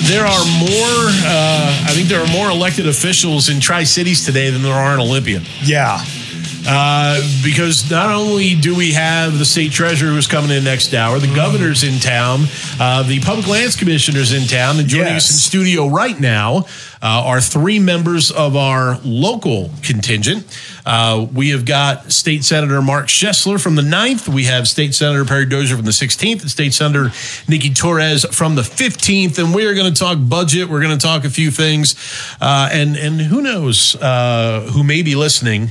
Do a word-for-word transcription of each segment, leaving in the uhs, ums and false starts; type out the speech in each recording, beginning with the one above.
there are more, uh, I think there are more elected officials in Tri-Cities today than there are in Olympia. Yeah. Uh, because not only do we have the state treasurer who's coming in next hour, the mm. governor's in town, uh, the public lands commissioner's in town, and joining yes. us in studio right now uh, are three members of our local contingent. Uh, we have got State Senator Mark Schessler from the ninth. We have State Senator Perry Dozier from the sixteenth, and State Senator Nikki Torres from the fifteenth. And we are going to talk budget. We're going to talk a few things. Uh, and, and who knows uh, who may be listening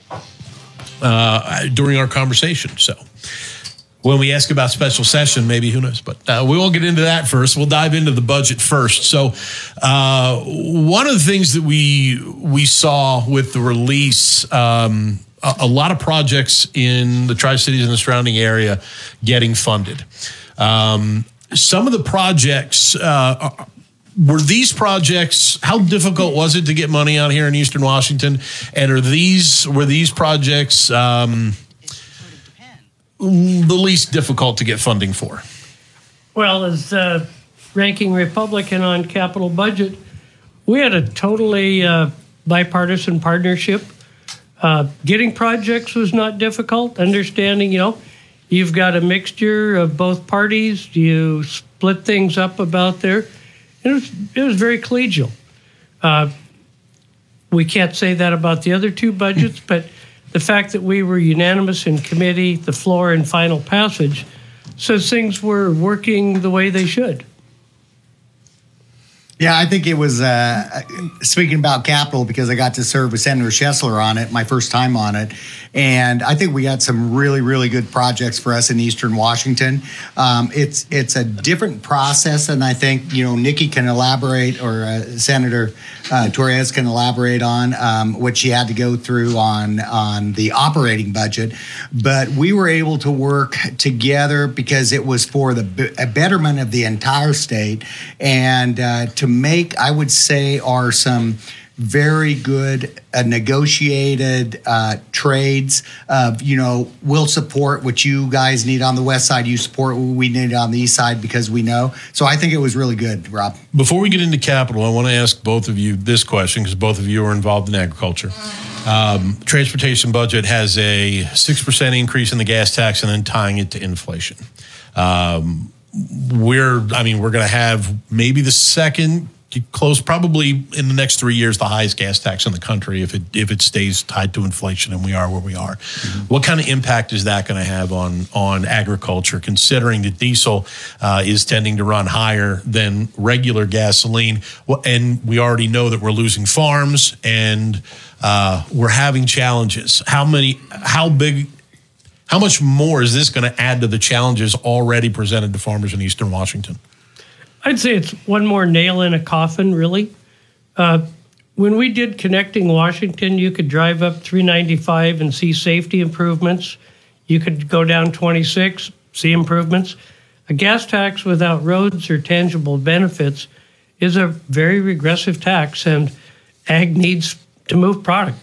Uh, during our conversation. So when we ask about special session, maybe, who knows, but uh, we won't get into that first. We'll dive into the budget first. So uh, one of the things that we we saw with the release, um, a, a lot of projects in the Tri-Cities and the surrounding area getting funded. Um, some of the projects uh, are, Were these projects, how difficult was it to get money out here in Eastern Washington? And are these, were these projects um, the least difficult to get funding for? Well, as uh, ranking Republican on capital budget, we had a totally uh, bipartisan partnership. Uh, getting projects was not difficult. Understanding, you know, you've got a mixture of both parties. You split things up about there. It was, it was very collegial. Uh, we can't say that about the other two budgets, but the fact that we were unanimous in committee, the floor, and final passage says things were working the way they should. Yeah, I think it was, uh, speaking about capital, because I got to serve with Senator Schessler on it, my first time on it. And I think we got some really, really good projects for us in Eastern Washington. Um, it's it's a different process, and I think, you know, Nikki can elaborate, or uh, Senator uh, Torres can elaborate on um, what she had to go through on, on the operating budget. But we were able to work together because it was for the b- a betterment of the entire state, and uh, to make, I would say, are some very good uh, negotiated uh, trades of, you know, we'll support what you guys need on the west side, you support what we need on the east side, because we know. So I think it was really good, Rob. Before we get into capital, I want to ask both of you this question, because both of you are involved in agriculture. Um, transportation budget has a six percent increase in the gas tax and then tying it to inflation. Um, we're, I mean, we're going to have maybe the second close, probably in the next three years, the highest gas tax in the country if it if it stays tied to inflation, and we are where we are. Mm-hmm. What kind of impact is that going to have on on agriculture, considering that diesel uh, is tending to run higher than regular gasoline? Well, and we already know that we're losing farms, and uh, we're having challenges. How many? How big? How much more is this going to add to the challenges already presented to farmers in Eastern Washington? I'd say it's one more nail in a coffin, really. Uh, when we did Connecting Washington, you could drive up three ninety-five and see safety improvements. You could go down twenty-six, see improvements. A gas tax without roads or tangible benefits is a very regressive tax, and ag needs to move product.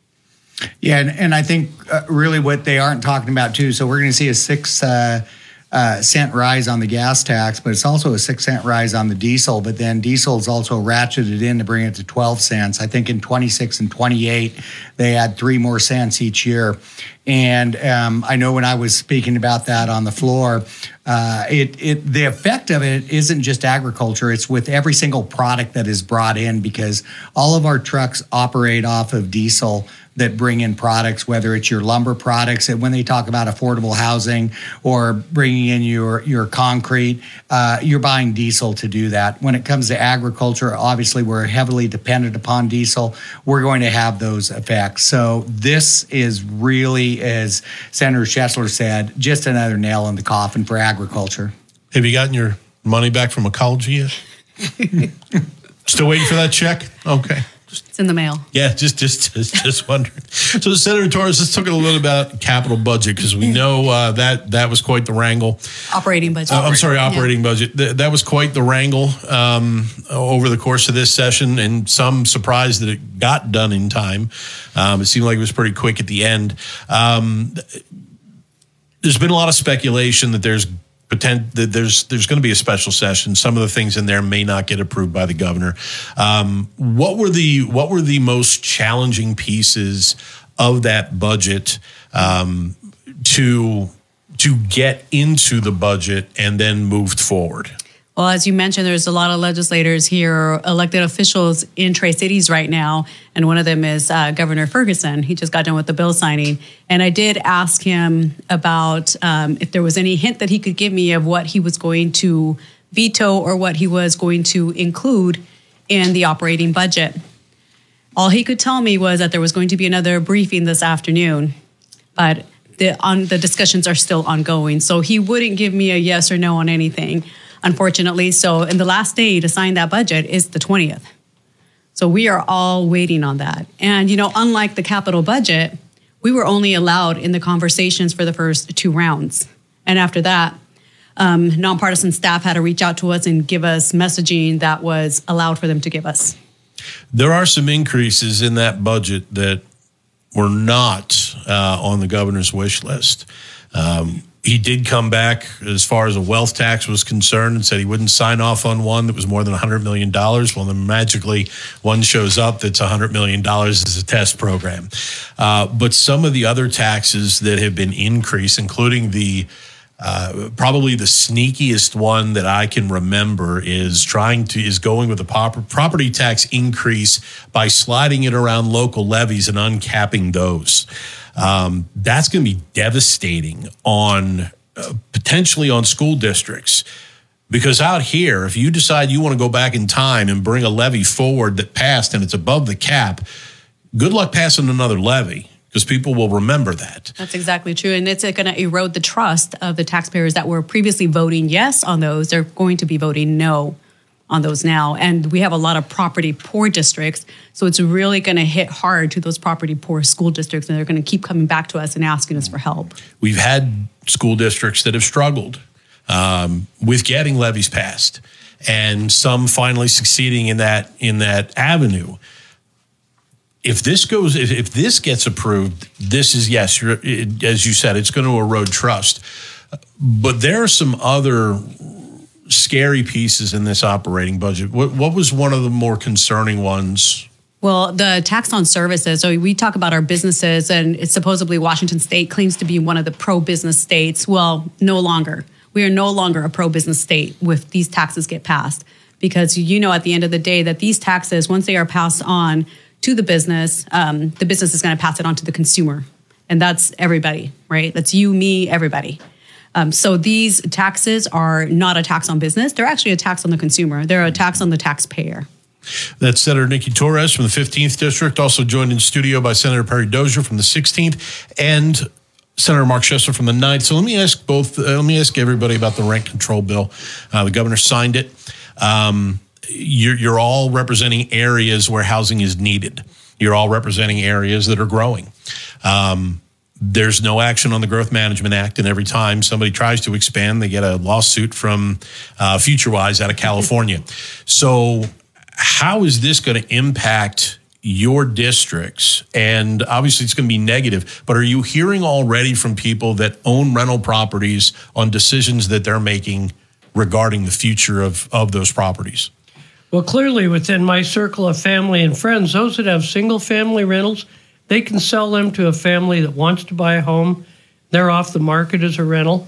Yeah, and, and I think uh, really what they aren't talking about, too, so we're going to see a six... Uh, Uh, cent rise on the gas tax, but it's also a six cent rise on the diesel. But then diesel is also ratcheted in to bring it to twelve cents. I think in twenty-six and twenty-eight, they add three more cents each year. And um, I know when I was speaking about that on the floor, uh, it, it the effect of it isn't just agriculture. It's with every single product that is brought in, because all of our trucks operate off of diesel that bring in products, whether it's your lumber products, and when they talk about affordable housing or bringing in your, your concrete, uh, you're buying diesel to do that. When it comes to agriculture, obviously we're heavily dependent upon diesel. We're going to have those effects. So this is really, as Senator Schessler said, just another nail in the coffin for agriculture. Have you gotten your money back from ecology yet? Still waiting for that check? Okay. It's in the mail. Yeah, just just just, just wondering. So, Senator Torres, let's talk a little bit about capital budget, because we know uh, that that was quite the wrangle. Operating budget. Uh, I'm sorry, operating yeah. budget. Th- that was quite the wrangle um, over the course of this session, and some surprised that it got done in time. Um, it seemed like it was pretty quick at the end. Um, there's been a lot of speculation that there's Pretend that there's there's going to be a special session. Some of the things in there may not get approved by the governor. Um, what were the what were the most challenging pieces of that budget um, to to get into the budget and then moved forward? Well, as you mentioned, there's a lot of legislators here, elected officials in Tri-Cities right now, and one of them is uh, Governor Ferguson. He just got done with the bill signing. And I did ask him about um, if there was any hint that he could give me of what he was going to veto or what he was going to include in the operating budget. All he could tell me was that there was going to be another briefing this afternoon, but the, on, the discussions are still ongoing. So he wouldn't give me a yes or no on anything, unfortunately. So, and the last day to sign that budget is the twentieth. So we are all waiting on that. And, you know, unlike the capital budget, we were only allowed in the conversations for the first two rounds. And after that, um, nonpartisan staff had to reach out to us and give us messaging that was allowed for them to give us. There are some increases in that budget that were not uh, on the governor's wish list. Um, He did come back as far as a wealth tax was concerned and said he wouldn't sign off on one that was more than one hundred million dollars. Well, then magically one shows up that's one hundred million dollars as a test program. Uh, but some of the other taxes that have been increased, including the uh, probably the sneakiest one that I can remember is trying to is going with a pop- property tax increase by sliding it around local levies and uncapping those. Um, that's going to be devastating on uh, potentially on school districts, because out here, if you decide you want to go back in time and bring a levy forward that passed and it's above the cap, good luck passing another levy, because people will remember that. That's exactly true. And it's going to erode the trust of the taxpayers that were previously voting yes on those. They're going to be voting no on those now. And we have a lot of property poor districts. So it's really going to hit hard to those property poor school districts. And they're going to keep coming back to us and asking us for help. We've had school districts that have struggled um, with getting levies passed, and some finally succeeding in that in that avenue. If this goes, if, if this gets approved, this is, yes, you're, it, as you said, it's going to erode trust. But there are some other scary pieces in this operating budget. What, what was one of the more concerning ones? Well, the tax on services. So we talk about our businesses, and it's supposedly Washington State claims to be one of the pro-business states. Well, no longer. We are no longer a pro-business state if these taxes get passed, because you know at the end of the day that these taxes, once they are passed on to the business, um, the business is going to pass it on to the consumer. And that's everybody, right? That's you, me, everybody. Um, so these taxes are not a tax on business. They're actually a tax on the consumer. They're a tax on the taxpayer. That's Senator Nikki Torres from the fifteenth District, also joined in studio by Senator Perry Dozier from the sixteenth and Senator Mark Schesler from the ninth. So let me ask both, uh, let me ask everybody about the rent control bill. Uh, the governor signed it. Um, you're, you're all representing areas where housing is needed. You're all representing areas that are growing. Um, There's no action on the Growth Management Act, and every time somebody tries to expand, they get a lawsuit from uh, FutureWise out of California. So how is this going to impact your districts? And obviously it's going to be negative, but are you hearing already from people that own rental properties on decisions that they're making regarding the future of, of those properties? Well, clearly within my circle of family and friends, those that have single-family rentals, they can sell them to a family that wants to buy a home. They're off the market as a rental.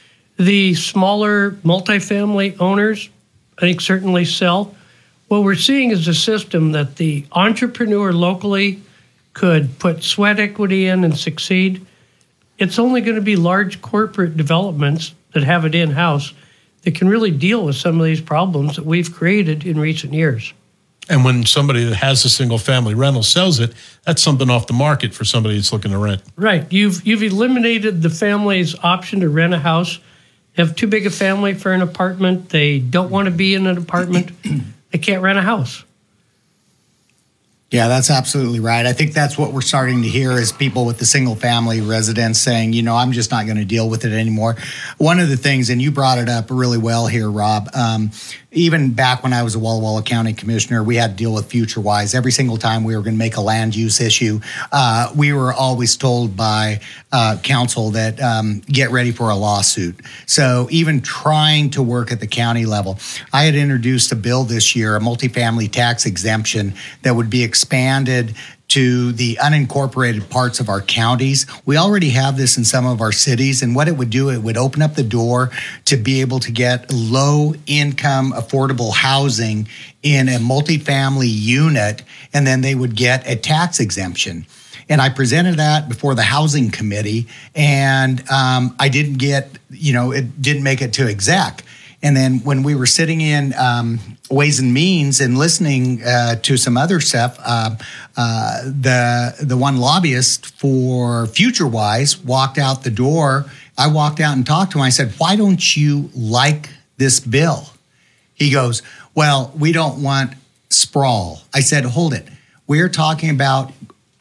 The smaller multifamily owners, I think, certainly sell. What we're seeing is a system that the entrepreneur locally could put sweat equity in and succeed. It's only going to be large corporate developments that have it in-house that can really deal with some of these problems that we've created in recent years. And when somebody that has a single family rental sells it, that's something off the market for somebody that's looking to rent. Right. You've you've eliminated the family's option to rent a house. They have too big a family for an apartment. They don't want to be in an apartment. They can't rent a house. Yeah, that's absolutely right. I think that's what we're starting to hear is people with the single family residence saying, you know, I'm just not going to deal with it anymore. One of the things, and you brought it up really well here, Rob, um, even back when I was a Walla Walla County Commissioner, we had to deal with FutureWise. Every single time we were going to make a land use issue, uh, we were always told by uh, council that um, get ready for a lawsuit. So even trying to work at the county level, I had introduced a bill this year, a multifamily tax exemption that would be expanded to the unincorporated parts of our counties. We already have this in some of our cities, and what it would do, it would open up the door to be able to get low-income, affordable housing in a multifamily unit, and then they would get a tax exemption. And I presented that before the Housing Committee, and um, I didn't get, you know, it didn't make it to exec. And then when we were sitting in um, Ways and Means and listening uh, to some other stuff, uh, uh, the the one lobbyist for FutureWise walked out the door. I walked out and talked to him. I said, "Why don't you like this bill?" He goes, "Well, we don't want sprawl." I said, "Hold it. We're talking about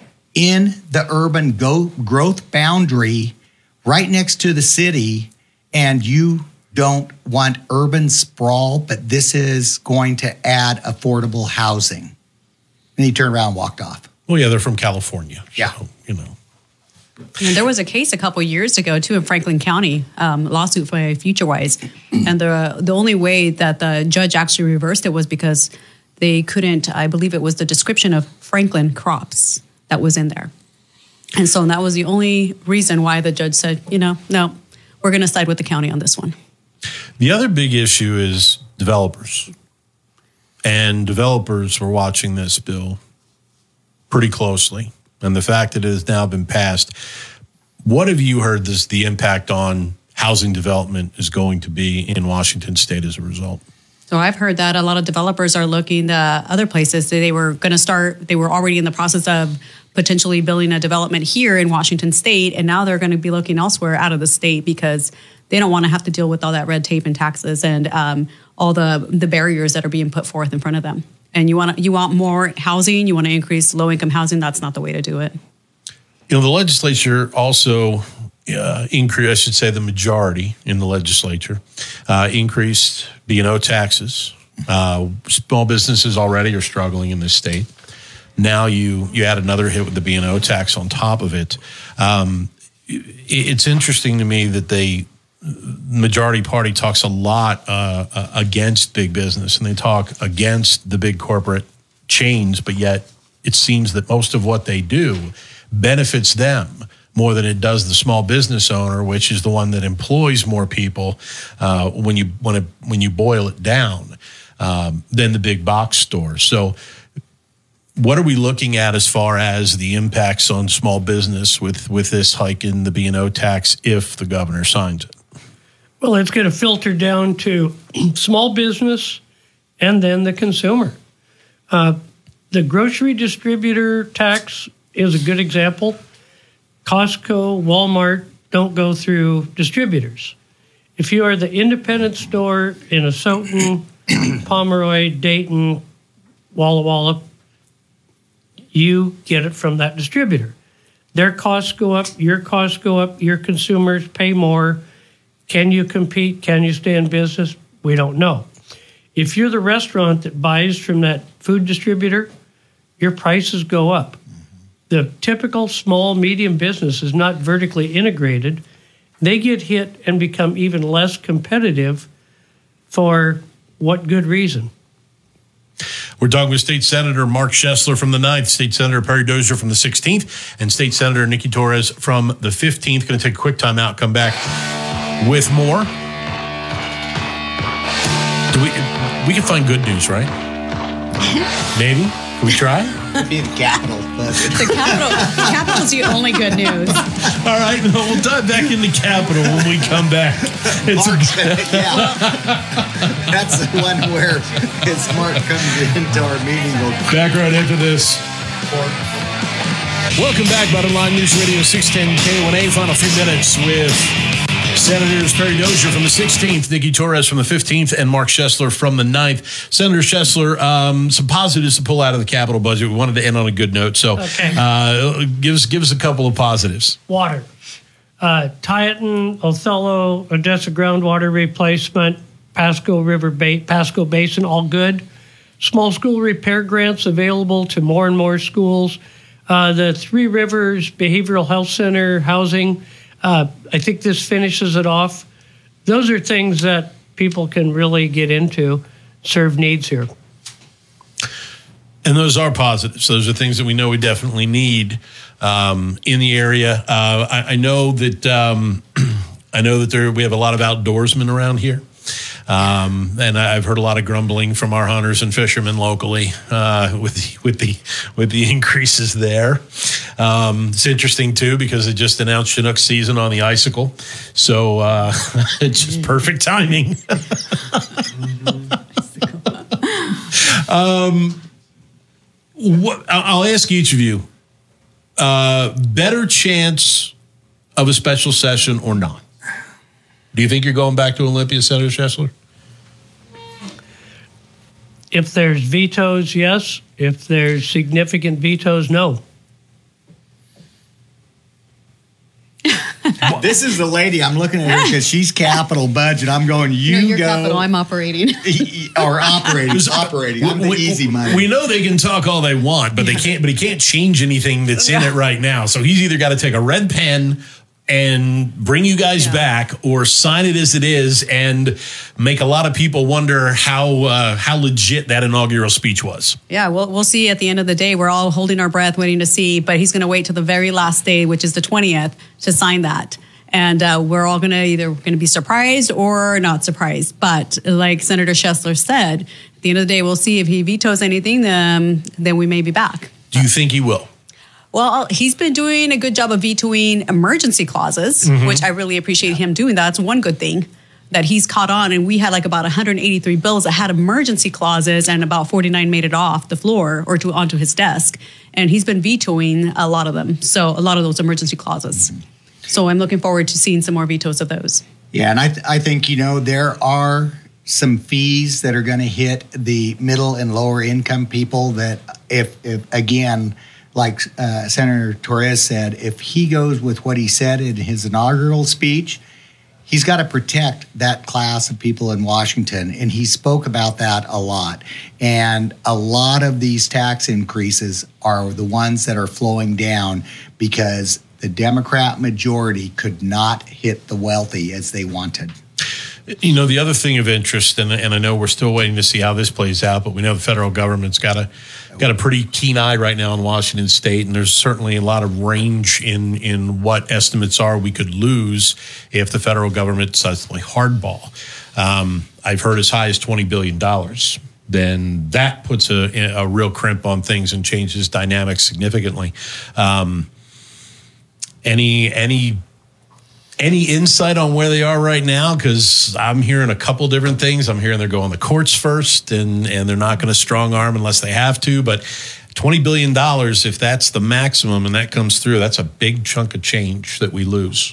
in the urban go- growth boundary right next to the city, and you don't want urban sprawl, but this is going to add affordable housing." And he turned around and walked off. Well, yeah, they're from California. Yeah. So, you know. And there was a case a couple years ago, too, in Franklin County, um, lawsuit by FutureWise. And the the only way that the judge actually reversed it was because they couldn't, I believe it was the description of Franklin crops that was in there. And so that was the only reason why the judge said, you know, no, we're going to side with the county on this one. The other big issue is developers. And developers were watching this bill pretty closely. And the fact that it has now been passed, what have you heard this, the impact on housing development is going to be in Washington State as a result? So I've heard that a lot of developers are looking to other places. They were going to start, they were already in the process of potentially building a development here in Washington State, and now they're going to be looking elsewhere out of the state because they don't want to have to deal with all that red tape and taxes and um, all the, the barriers that are being put forth in front of them. And you want to, you want more housing, you want to increase low-income housing, that's not the way to do it. You know, the legislature also uh, increased, I should say the majority in the legislature, uh, increased B and O taxes. Uh, small businesses already are struggling in this state. Now you you add another hit with the B and O tax on top of it. Um, it it's interesting to me that they, majority party talks a lot uh, uh, against big business, and they talk against the big corporate chains, but yet it seems that most of what they do benefits them more than it does the small business owner, which is the one that employs more people uh, when you when it, when you boil it down um, than the big box store. So what are we looking at as far as the impacts on small business with, with this hike in the B and O tax if the governor signs it? Well, it's going to filter down to small business and then the consumer. Uh, the grocery distributor tax is a good example. Costco, Walmart don't go through distributors. If you are the independent store in Asotin, Pomeroy, Dayton, Walla Walla, you get it from that distributor. Their costs go up, your costs go up, your consumers pay more. Can you compete? Can you stay in business? We don't know. If you're the restaurant that buys from that food distributor, your prices go up. The typical small, medium business is not vertically integrated. They get hit and become even less competitive. For what good reason? We're talking with State Senator Mark Schessler from the ninth, State Senator Perry Dozier from the sixteenth, and State Senator Nikki Torres from the fifteenth. Going to take a quick time out, come back with more. Do we we can find good news, right? Maybe. Can we try? Be the capital. But. The capital, capital's the only good news. All right, no, we'll dive back into capital when we come back. It's Mark's a, yeah. That's the one where as Mark comes into our meeting. We'll back right into this. Welcome back, Bottom Line News Radio six ten K one A. Final few minutes with Senators Perry Dozier from the sixteenth, Nikki Torres from the fifteenth, and Mark Schessler from the ninth. Senator Schessler, um, some positives to pull out of the capital budget. We wanted to end on a good note, so okay. uh, give us give us a couple of positives. Water. Uh, Tieton, Othello, Odessa groundwater replacement, Pasco River ba- Pasco Basin, all good. Small school repair grants available to more and more schools. Uh, the Three Rivers Behavioral Health Center housing, uh, I think this finishes it off. Those are things that people can really get into, serve needs here. And those are positives. Those are things that we know we definitely need um, in the area. Uh, I, I know that um, I know that there we have a lot of outdoorsmen around here. Um, and I've heard a lot of grumbling from our hunters and fishermen locally uh, with the, with the with the increases there. Um, it's interesting too because it just announced Chinook season on the icicle, so uh, it's just perfect timing. um, what I'll ask each of you: uh, better chance of a special session or not? Do you think you're going back to Olympia, Senator Schessler? If there's vetoes, yes. If there's significant vetoes, no. This is the lady. I'm looking at her because she's capital budget. I'm going, you no, you're go. capital, I'm operating. Or operating. operating. I'm the we, easy money. We know they can talk all they want, but they can't. But he can't change anything that's in it right now. So he's either got to take a red pen and bring you guys yeah. back, or sign it as it is and make a lot of people wonder how uh, how legit that inaugural speech was. Yeah, we'll, we'll see at the end of the day. We're all holding our breath, waiting to see, but he's going to wait till the very last day, which is the twentieth, to sign that. And uh, we're all going to either going to be surprised or not surprised. But like Senator Schessler said, at the end of the day, we'll see if he vetoes anything, then, then we may be back. Do you think he will? Well, he's been doing a good job of vetoing emergency clauses, mm-hmm. which I really appreciate him doing. That's one good thing that he's caught on. And we had like about one hundred eighty-three bills that had emergency clauses, and about forty-nine made it off the floor or to onto his desk. And he's been vetoing a lot of them. So a lot of those emergency clauses. So I'm looking forward to seeing some more vetoes of those. Yeah, and I, th- I think, you know, there are some fees that are going to hit the middle and lower income people that if, if again, like uh, Senator Torres said, if he goes with what he said in his inaugural speech, he's got to protect that class of people in Washington. And he spoke about that a lot. And a lot of these tax increases are the ones that are flowing down because the Democrat majority could not hit the wealthy as they wanted. You know, the other thing of interest, and, and I know we're still waiting to see how this plays out, but we know the federal government's got a got a pretty keen eye right now in Washington State, and there's certainly a lot of range in in what estimates are we could lose if the federal government decides to play hardball. Um, I've heard as high as twenty billion dollars. Then that puts a, a real crimp on things and changes dynamics significantly. Um, any any. Any insight on where they are right now? Because I'm hearing a couple different things. I'm hearing they're going to courts first, and, and they're not going to strong arm unless they have to. But twenty billion dollars, if that's the maximum and that comes through, that's a big chunk of change that we lose.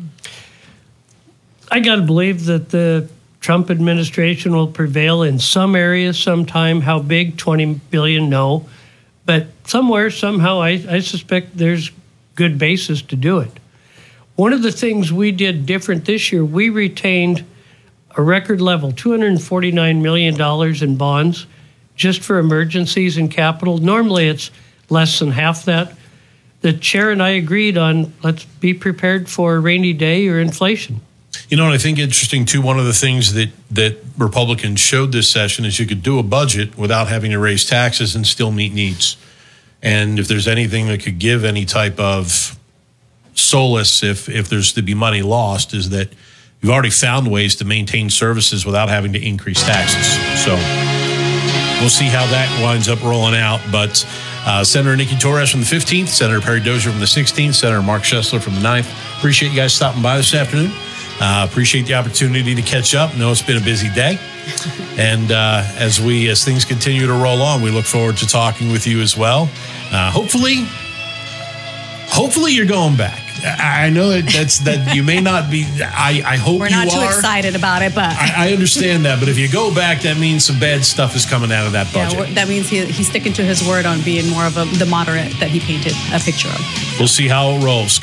I got to believe that the Trump administration will prevail in some areas sometime. How big? twenty billion dollars, no. But somewhere, somehow, I, I suspect there's good basis to do it. One of the things we did different this year, we retained a record level, two hundred forty-nine million dollars in bonds just for emergencies and capital. Normally it's less than half that. The chair and I agreed on let's be prepared for a rainy day or inflation. You know, and I think interesting, too, one of the things that, that Republicans showed this session is you could do a budget without having to raise taxes and still meet needs. And if there's anything that could give any type of solace if if there's to be money lost is that you've already found ways to maintain services without having to increase taxes. So we'll see how that winds up rolling out. But uh, Senator Nikki Torres from the fifteenth, Senator Perry Dozier from the sixteenth, Senator Mark Schessler from the ninth. Appreciate you guys stopping by this afternoon. Uh, appreciate the opportunity to catch up. Know it's been a busy day. And uh, as we as things continue to roll on, we look forward to talking with you as well. Uh, hopefully, hopefully you're going back. I know that that's that you may not be. I, I hope We're you not too are. excited about it, but I, I understand that, but if you go back, that means some bad stuff is coming out of that yeah, budget. we're- that means he, he's sticking to his word on being more of a, the moderate that he painted a picture of. We'll see how it rolls.